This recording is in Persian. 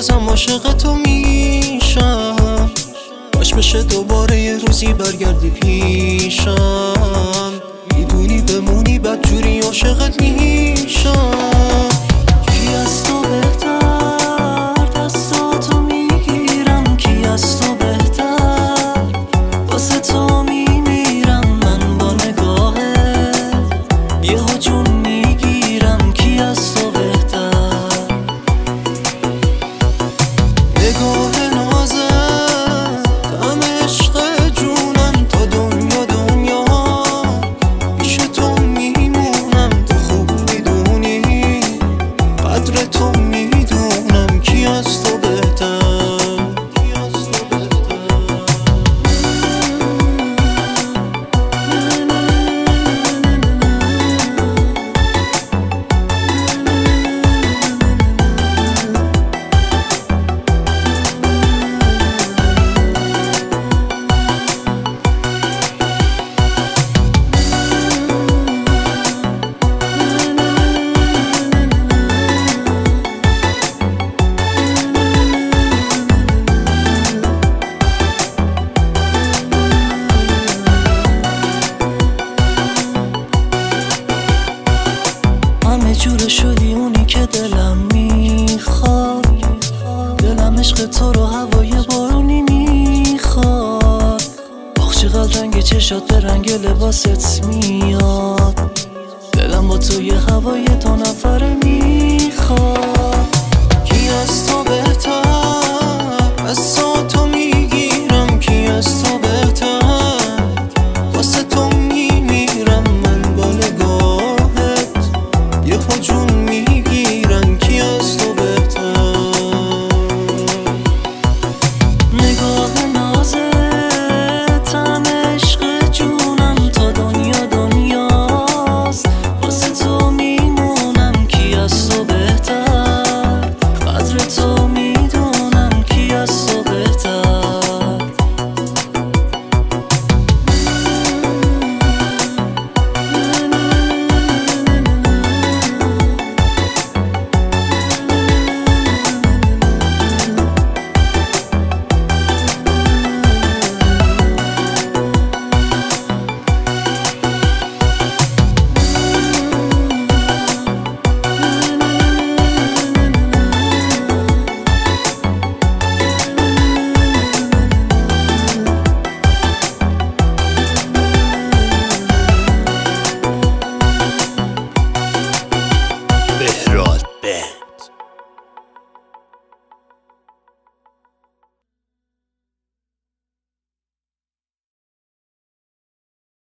بازم عاشق تو میشم. باش بشه دوباره یه روزی برگردی پیشم، میدونی بمونی بدجوری عاشقت میشم. کی از تو بهتر دستاتو میگیرم، کی از تو بهتر واسه تو میمیرم. من با نگاهت یه هجوم میگیرم. کی از تو بهتر نگاه نازت غم عشق جونم. تا دنیا دنیا پیش تو میمونم. تو خوب میدونی قدر تو میدونم. کی از تو بهتر همه جوره شدی اونی که دلم میخواد. دلم عشق تو رو هوای بارونی میخواد. آخ چقدر رنگ چشات به رنگ لباست میاد. دلم با تو یه هوای دو نفره میخواد.